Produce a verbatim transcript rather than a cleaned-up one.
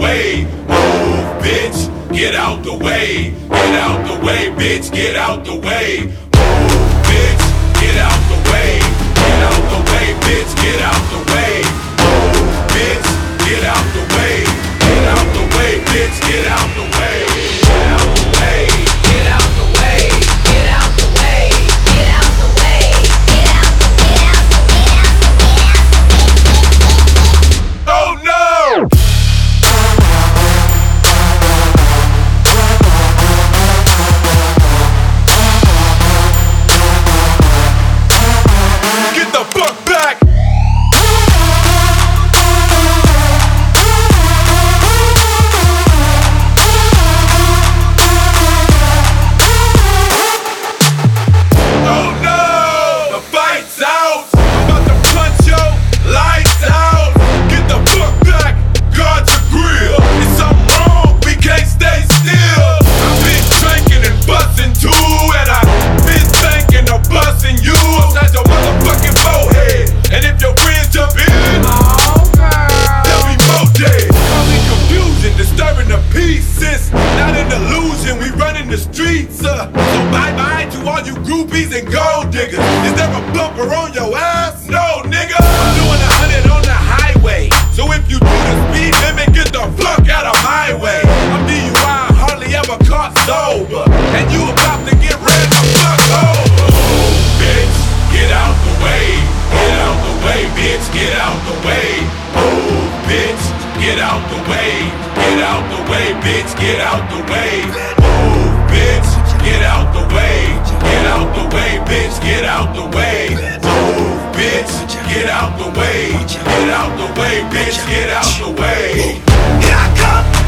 way. Move, bitch, get out the way. Get out the way, bitch, get out the way. Move, bitch, get out the way. Get out the way, bitch, get out the way. Move, bitch, get out the way. Get out the way, bitch, get out the way. Get out the way. Get out the way. Get out the way. Get out the way. Get out the get out the get out the Oh no! Get the fuck back! Oh no! The fight's out! I'm about to punch your lights out! Get the fuck back! Guard your grill! It's something wrong, we can't stay still! I've been drinking and busting too, and I've been thinking of busting you upside your motherfucking forehead! And if your friends jump in, they'll be more dead! Causing confusion, disturbing the peace. It's not an illusion, we running the streets, uh. So bye-bye to all you groupies and gold diggers. Is there a bumper on your ass? No, nigga! I'm doing a hundred on the highway. So if you do the speed limit, get the fuck out of my way. I'm D U I, hardly ever caught sober. And you about to get ran the fuck over. Oh, bitch, get out the way. Get out the way, bitch, get out the way. Oh, bitch, get out the way. Get out the way, bitch, get out the way. Oh, bitch, get out the way. Get out the way, bitch, get out the way. Oh, bitch, get out the way. Get out the way, bitch, get out the way. Here I come.